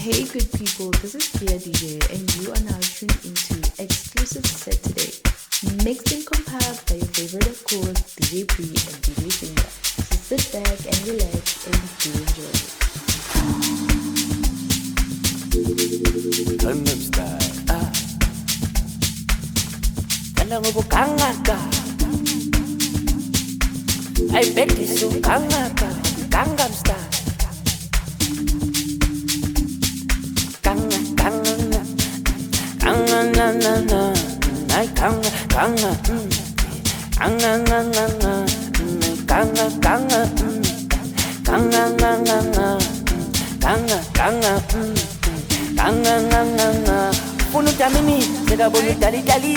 Hey good people, this is Kia DJ and you are now tuned into Exclusive Set Today, mixed and compiled by your favorite of course, DJ Pre and DJ Finger. So sit back and relax and do enjoy it. Gangnam Style, Kala mo bukangaka, I bet you so kangaka, Gangnam Style. Punu tamini, sega bolu dali dali.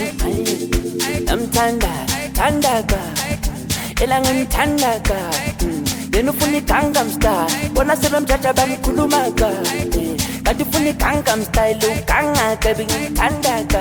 Tanda, tandaga, elangan tandaga. Yenu funi Gangnam Style, bona sebem jaja bam kulumaga. Kati funi Gangnam Style, kanga kebi tandaga.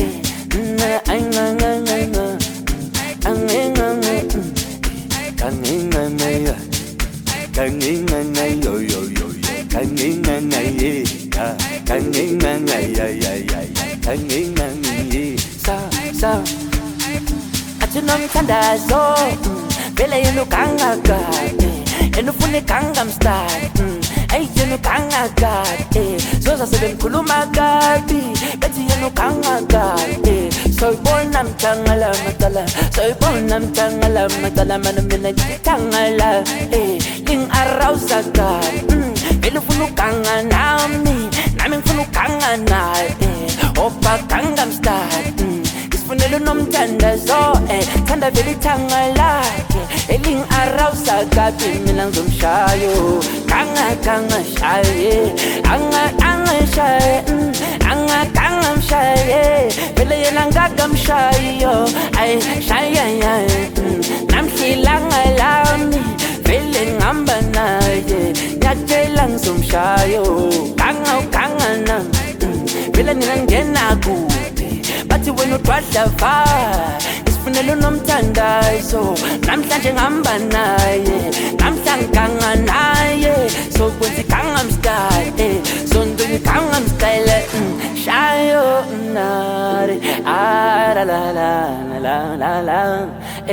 Atunam tandazo, bele yenu kangaga, yenu funi Gangnam Style. Ay yenu kangaga, zoza sebem kulumaga, beti yenu kangaga. Soy bonam tangala matala, soy bonam tangala matala, manamina tangala, ling arausaga, belu funu kanga nami, namin funu kanga na, opa Gangnam Style, isfunelu nom tanda zo, tanda veli tangala, ling arausaga, pimilang zumshayo, kanga shaye, anga shaye, anga Gangnam shaye, vele yenanga Gangnam shayo, ay shaye, namhilanga lami, vele ngamba naye, nyajelang zumshayo, kanga nam, vele ningena kubi, bathi wena udwadla va, isifunelo nomthandazo, namhlanje ngamba naye, namhlanganga naye, so kwenzi Gangnam Style, so ndweni Gangnam Style, shayo nare, la la la la la la,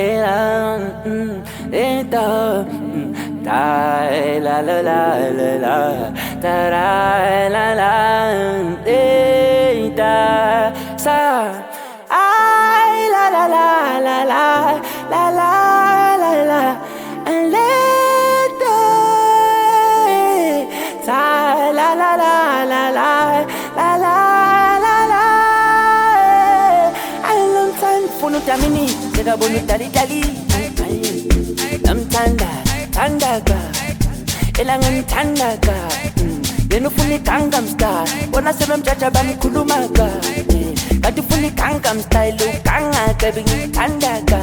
da la la la la, da la la, da sa, ay la la la la la la la la la, and let sa la la la la la la la la. I love time funu tamini, sega bonu dali dali. Tandaga, elangan tandaga. Yenu funi Gangnam Style, bona sebem jaja bam kulumaga. Kati funi Gangnam Style, kanga kebi tandaga.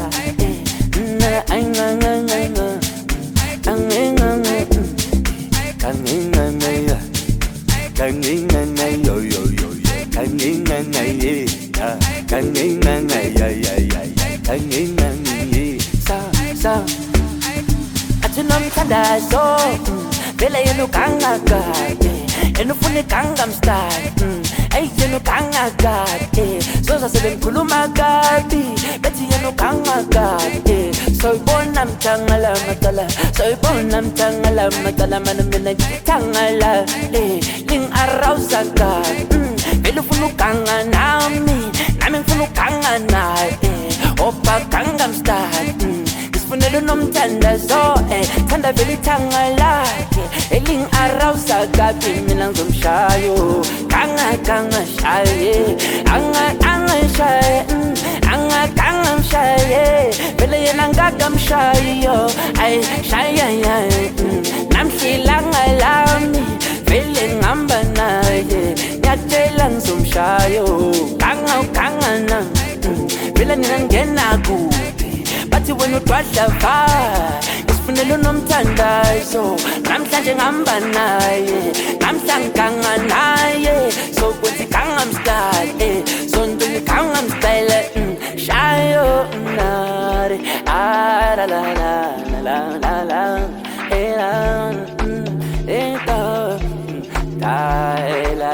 Atunam tandazo, vele yenu kangaga, yenu funi Gangnam Style, ay yenu kangaga, zoza sebem kulumaga, beti yenu kangaga, soy bonam tangala matala, soy bonam tangala matala, manamina tangala, ling arausaga, vele funu kanga nami, namin funu kanga na, opa Gangnam Style. Funelo nomthandazo, tanda veli tangala, eling arausaga, pimilang zumshayo, kanga shaye, anga shaye, anga Gangnam shaye, vele yenanga Gangnam shayo, ay shaye, namhilanga lami, vele ngamba naye, nyajelang zumshayo, kanga nam, vele ningena kubi. Bathi wena udwadla va, isifunelo nomthandazo, namhlanje ngamba naye, namhlanganga naye, so kwenzi Gangnam Style, so ndweni Gangnam Style, shayo nare, la la la la la la, da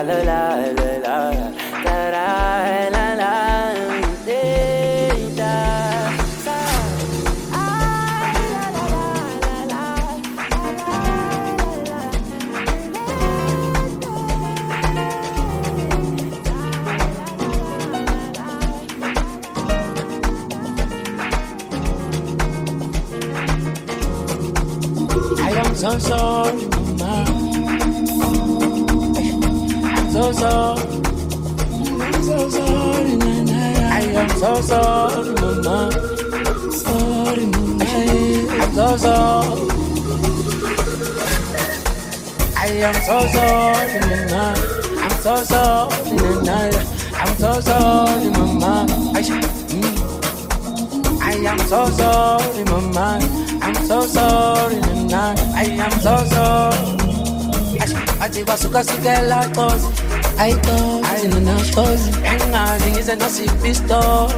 la la la la la la la la So sorry, mama. I'm so sorry. I'm so sorry, nana. I am so sorry, mama. Sorry, mama. I'm so sorry. I am so sorry, mama. I'm so sorry, nana. I'm so sorry, mama. I am so sorry, mama. I'm so sorry, nana. I am so sorry. I basuka sukela kozi. I nana kozi. Engazi ngize nasipisto.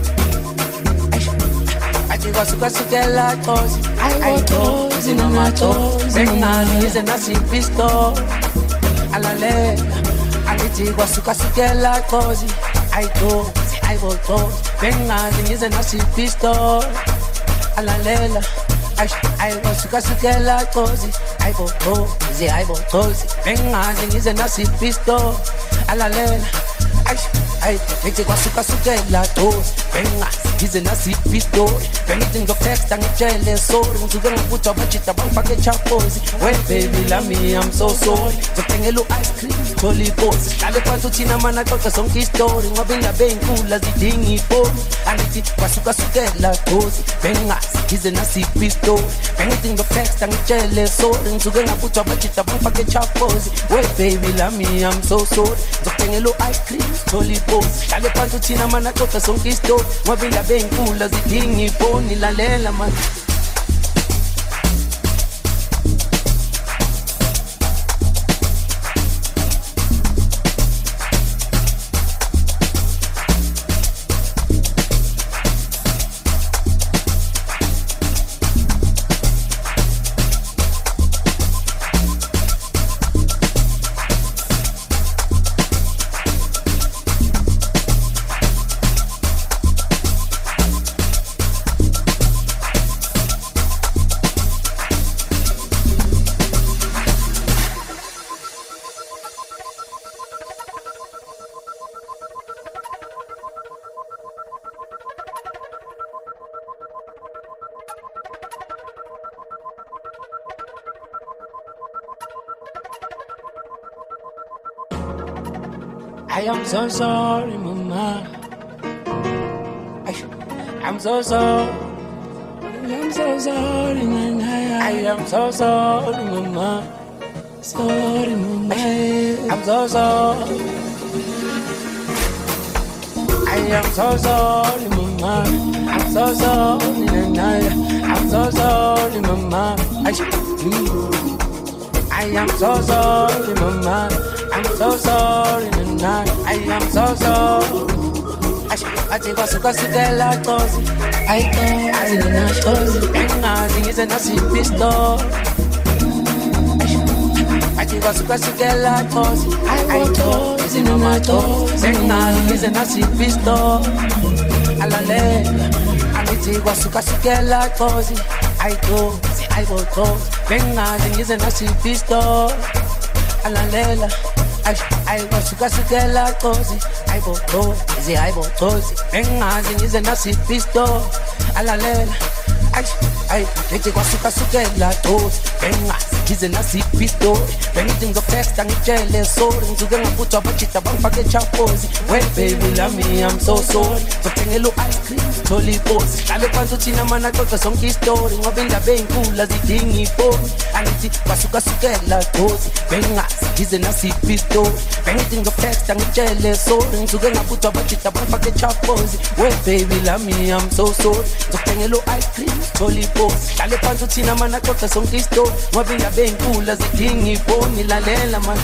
I basuka sukela kozi. I kozi nana kozi. Engazi ngize nasipisto. Alale. I basuka sukela kozi. I voto. Engazi ngize nasipisto. Alalela. I was Kasukela cozy, I vote, Bengazi is a nasi pisto, Alalela. I take the Kasukela toast, Bengas is a nasi pisto, anything of text and jealous, so to go and put a budget about packet chapos. Well, baby, love me, I'm so sorry. To bring a little ice cream, jolly boats. I look to Tina Man, I got a song story, I've been a bang cool as the dingy boat. And it's Kasukela toast, Bengas is a nasi pisto. Anything of text and jealous, so to go and put a budget about packet chapos. Well, baby, love me, I'm so sorry. To bring a little ice cream, jolly boats. I look to Tina Man, I got a song story, I've been a bang cool as the dingy boat. La lela man. I am so sorry, mama. I'm so sorry. I'm so sorry, nana. I am so sorry, mama. Sorry, mama. I'm so sorry. I am so sorry, mama. I'm so sorry, nana. I'm so sorry, mama. I am so sorry, mama. I'm so sorry, nana. I am so sorry. I take a sukela cozy. I nana cozy. Engazi is a nasi pisto. I take a sukela cozy. I is in my toes. Engazi is a nasi pisto. Alale. I take a sukela cozy. I vote. Engazi is a nasi pisto. Alalela. I was Kasukela cozy. I vote, Engazi is a nasi pisto. Alalela. I take the Kasukela toast. Engazi is a nasi pisto. Anything of text and jealous, so to go and put up a chita bang packet chapos. Well, baby, love me, I'm so sorry. To bring a little ice cream, jolly boats. I look to Tina Man, I got a song story. I've been the bang cool as the dingy boat. And it's Kasukela toast. Engazi is a nasi pisto. Anything of text and jealous, so to go and put up a chita bang packet chapos. Well, baby, love me, I'm so sorry. To bring a little ice cream, jolly boats. I look to Tina Man, I got a song story. I've been the bang cool as the dingy boat. La lela man.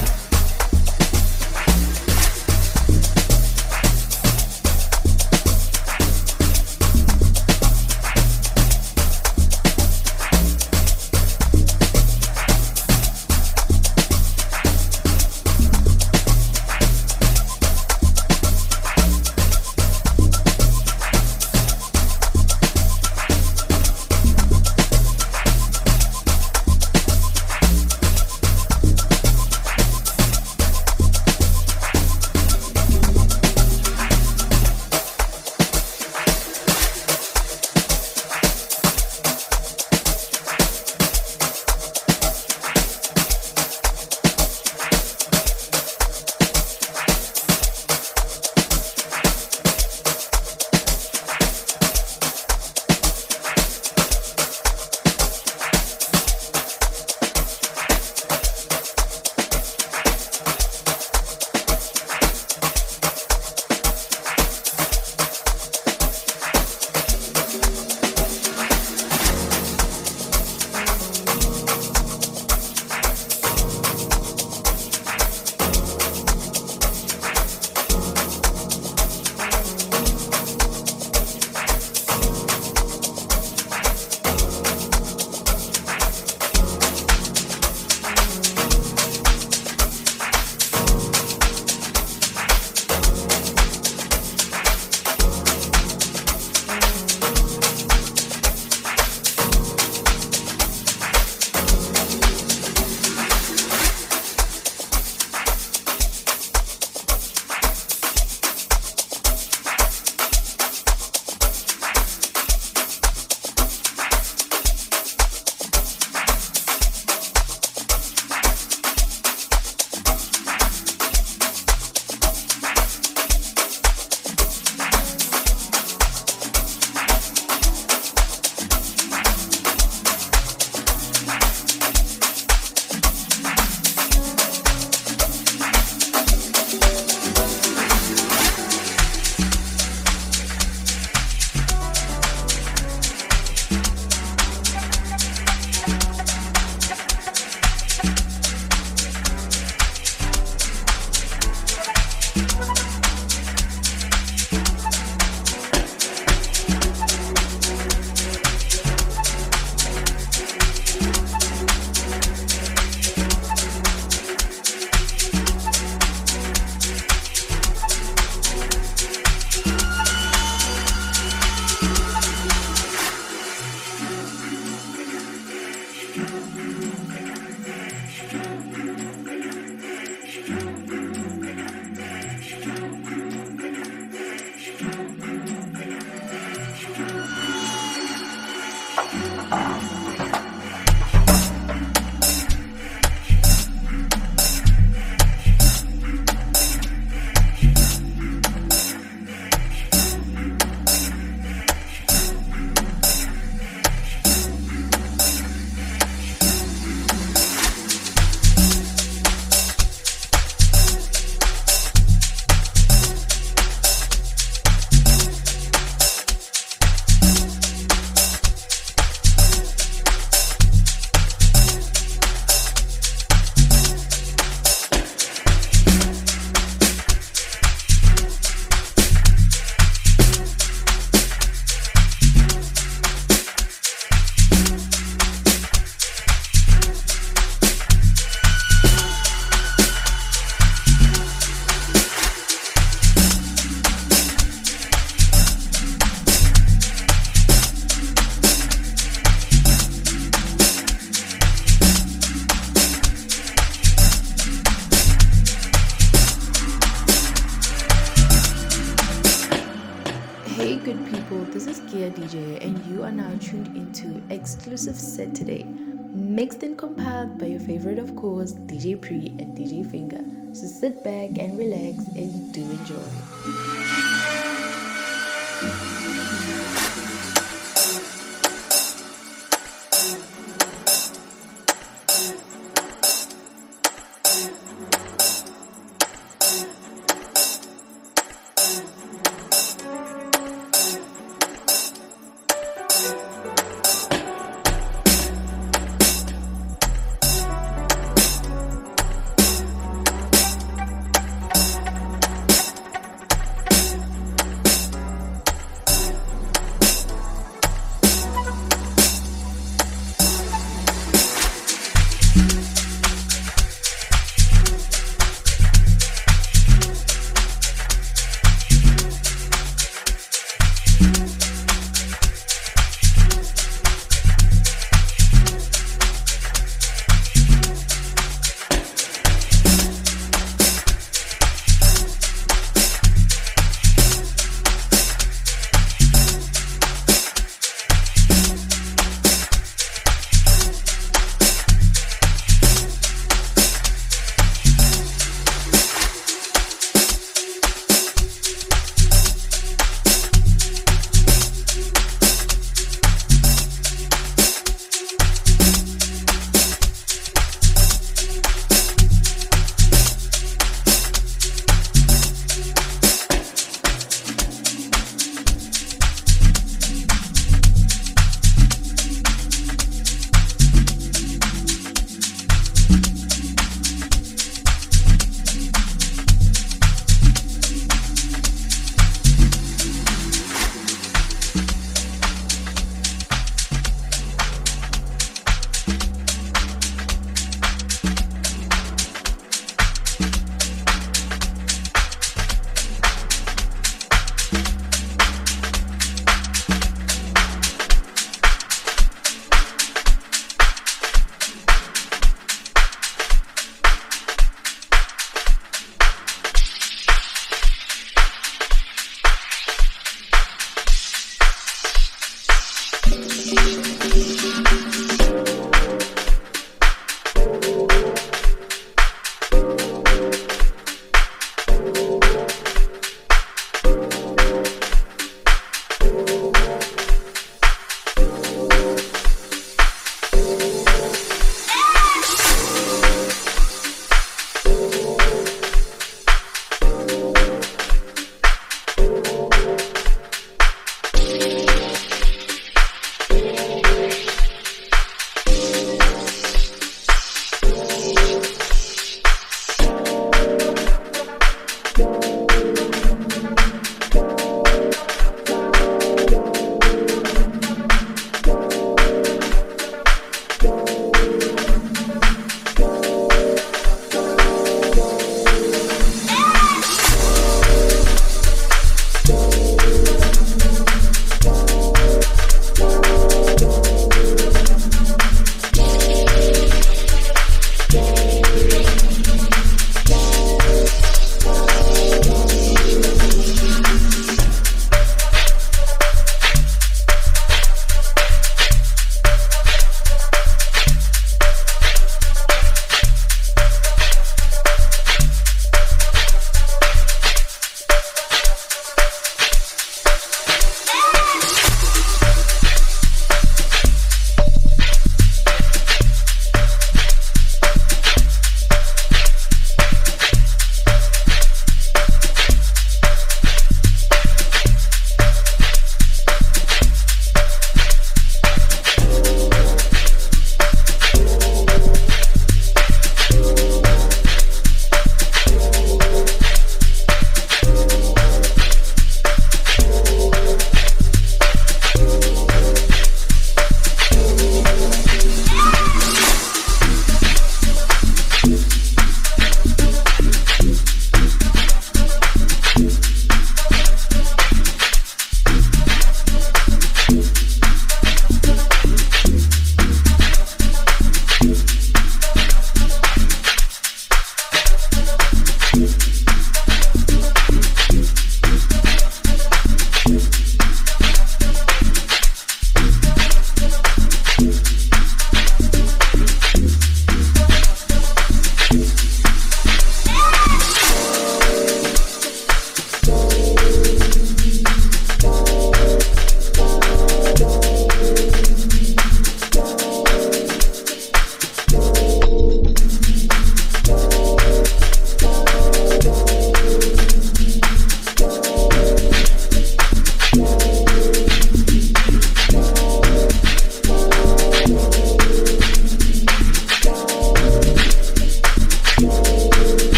here, DJ, and you are now tuned into Exclusive Set Today, mixed and compiled by your favorite, of course, DJ Pre and DJ Finger. So sit back and relax and do enjoy.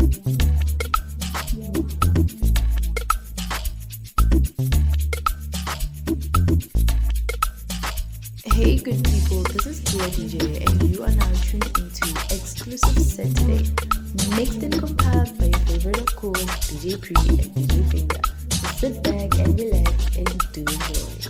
Hey good people, this is Dear DJ and you are now tuned into Exclusive Saturday, mixed and compiled by your favorite of course, DJ Pre and DJ Finger. So sit back and relax and do enjoy.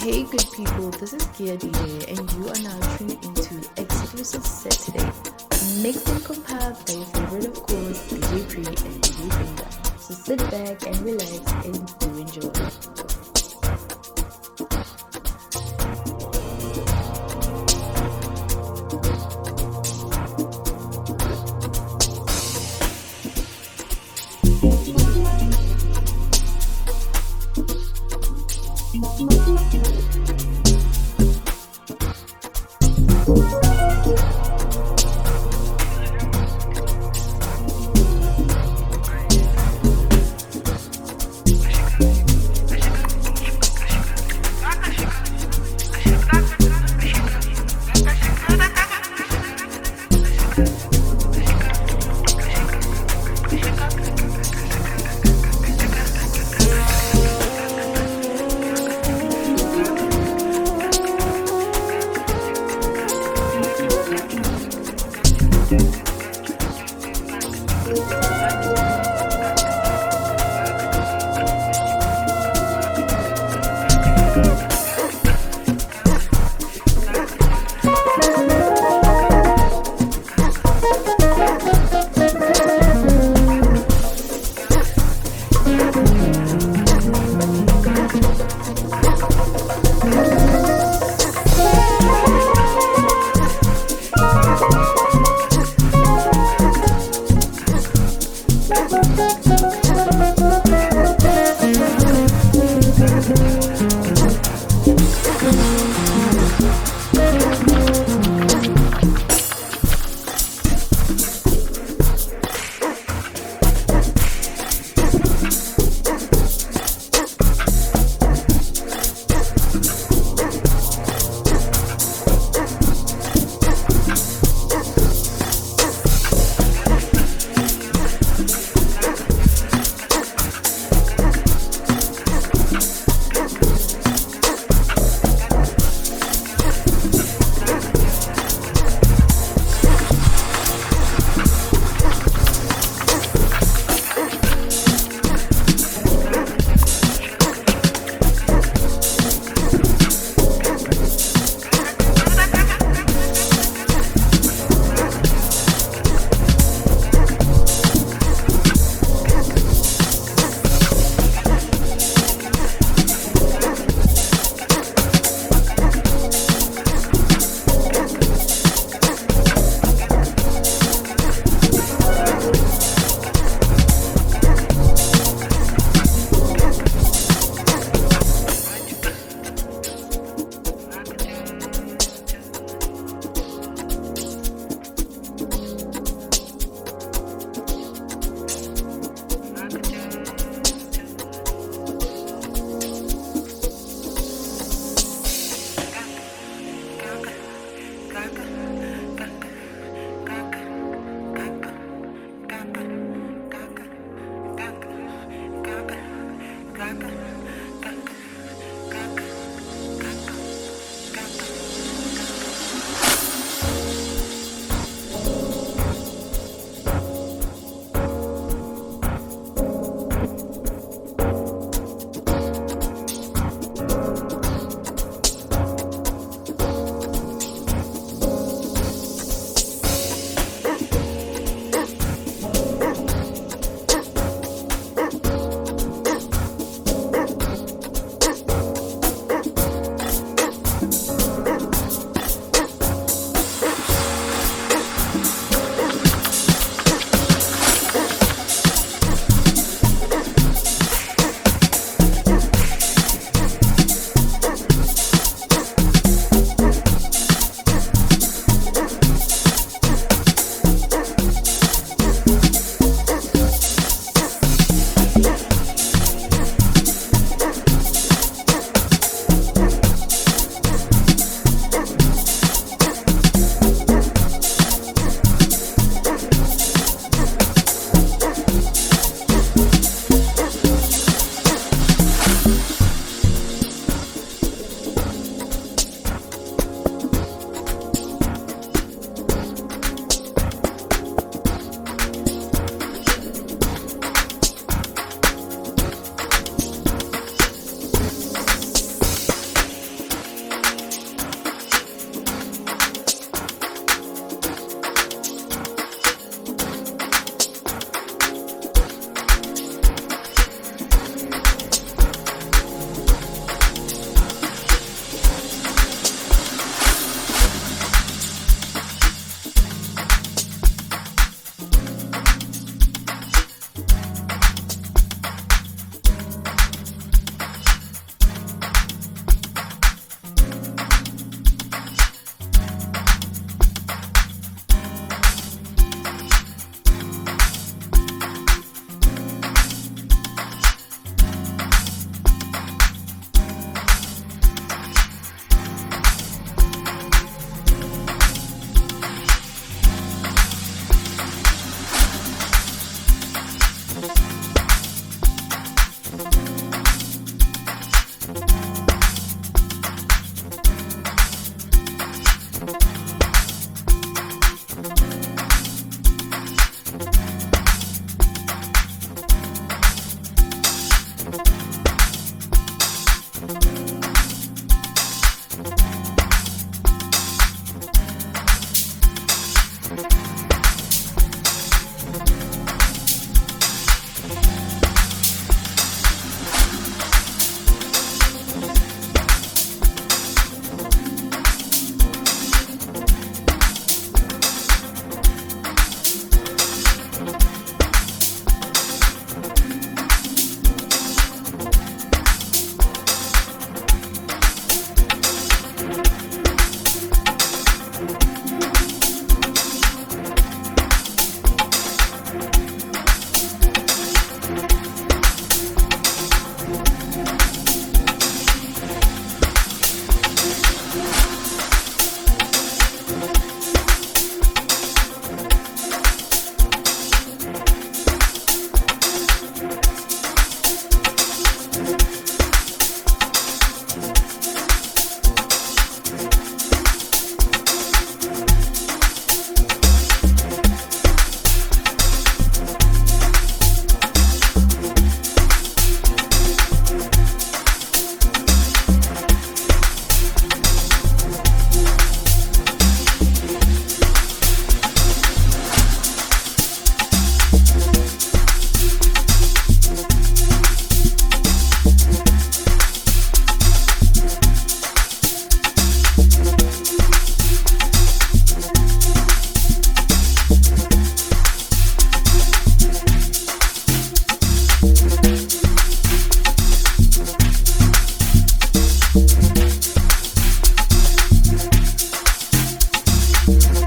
Hey good people, this is Kia DJ and you are now tuned into Exclusive Saturday, mixed and compiled by your favorite of course, DJ Pre and DJ Finger. So sit back and relax and do enjoy.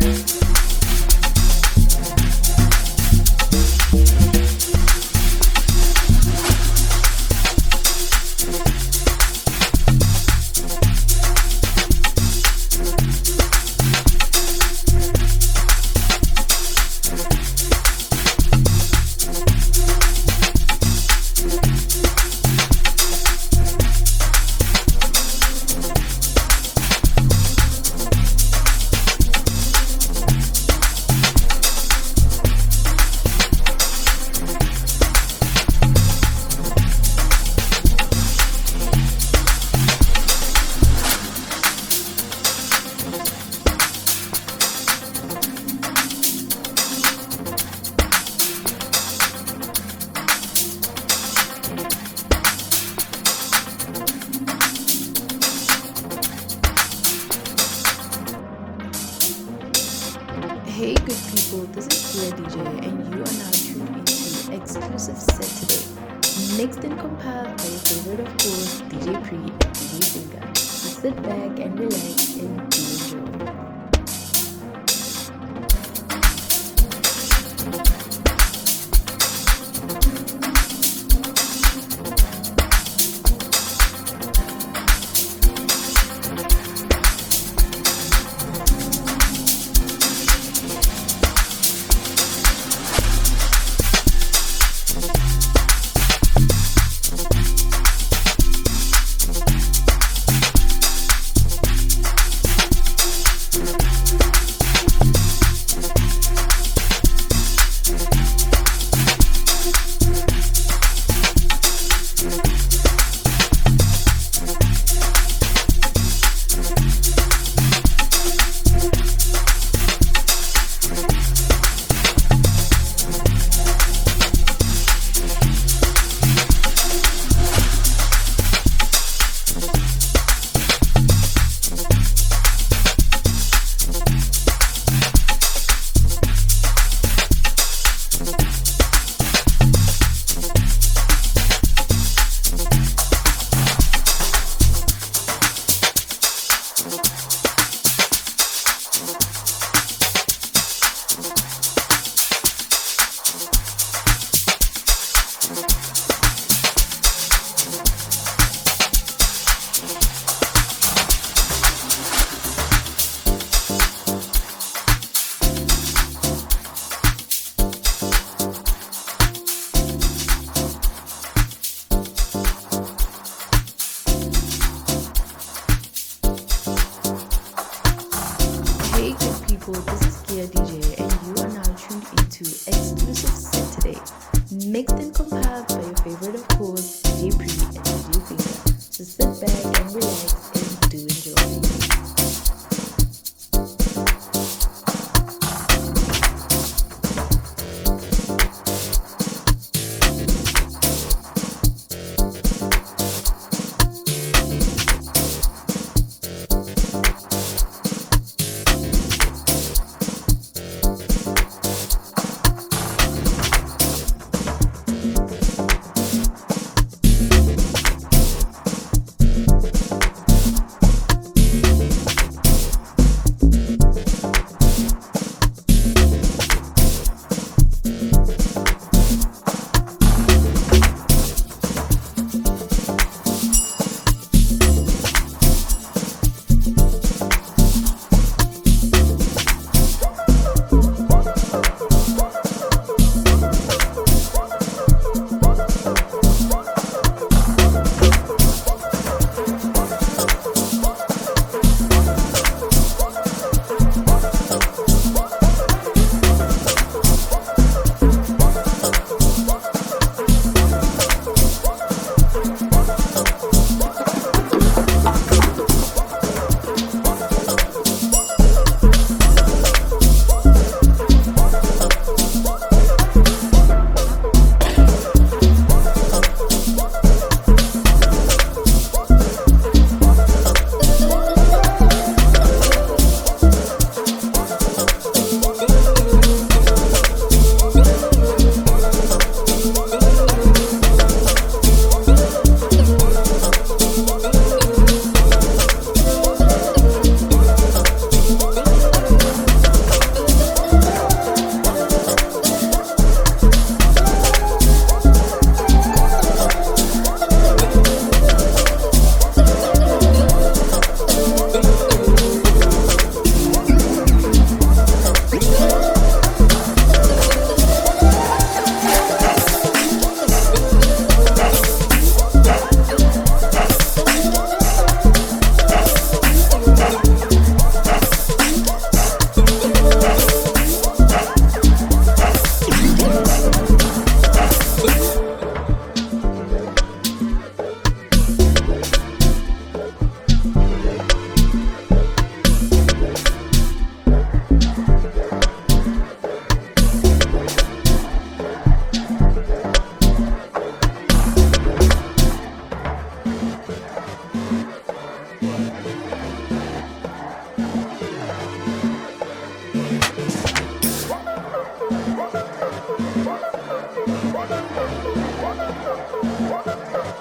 Hey good people, this is Kia DJ and you are now tuned into Exclusive Set Today, mixed and compiled by your favorite of course, DJ Pre and DJ Singer. So sit back and relax and do enjoy. This is Kia DJ and you are now tuned into Exclusive Set Today, mixed and compiled by your favorite of course, DJ Pre and DJ Finger. So sit back and relax and do enjoy.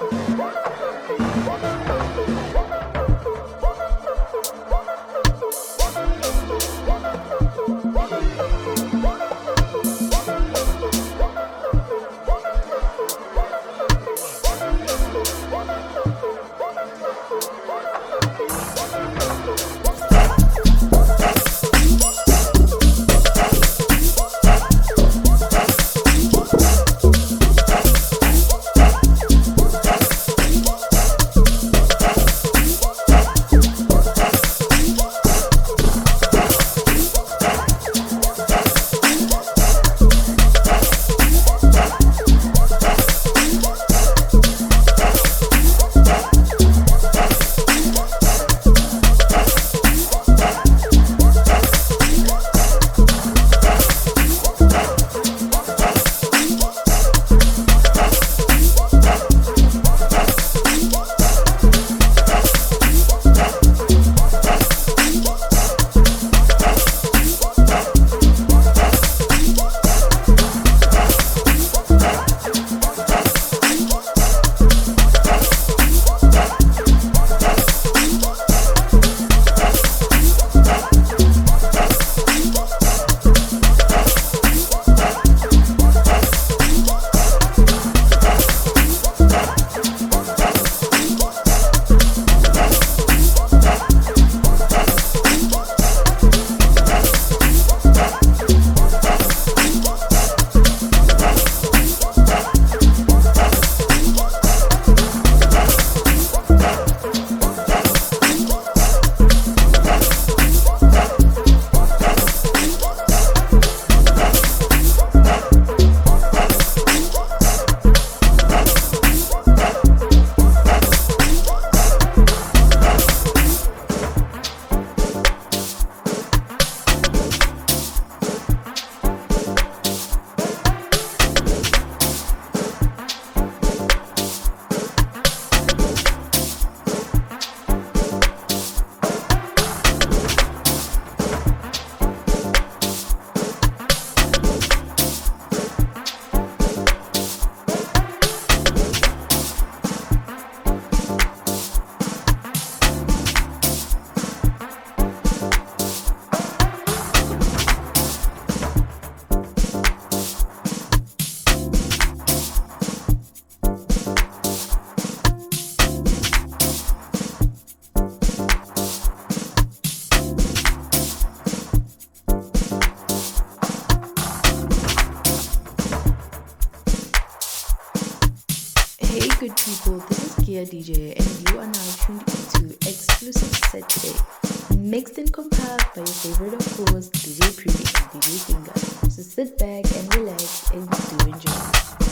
good people, this is Kia DJ and you are now tuned into Exclusive Set Today, mixed and compiled by your favorite of course, DJ Pre and DJ Finger. So sit back and relax and do enjoy.